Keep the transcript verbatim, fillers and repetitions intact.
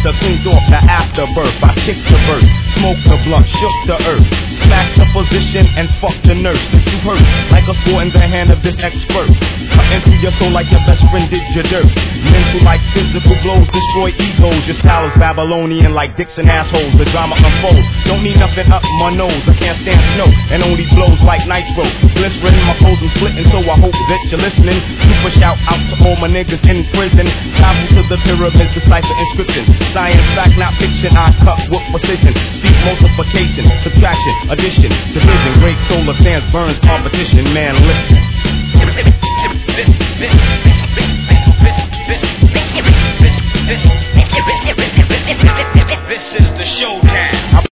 the clean off the afterbirth. I kick the verse, smoke the blunt, shook the earth, smack the position and fuck the nurse. You hurt like a sword in the hand of this expert. Cut into your soul like your best friend did your dirt. Mental like physical blows, destroy egos. Your style is Babylonian like dicks and assholes. The drama unfolds. Don't need nothing up my nose. I can't stand snow and only blows like nitro. Glycerin, my clothes are splitting, so I hope that you're listening. Super shout out to all my niggas in prison. Travel to the pyramids, decipher inscription. Science, fact, not fiction. I cut with precision. Speak multiplication, subtraction, addition, division. Great solar sands burns competition. Man, listen.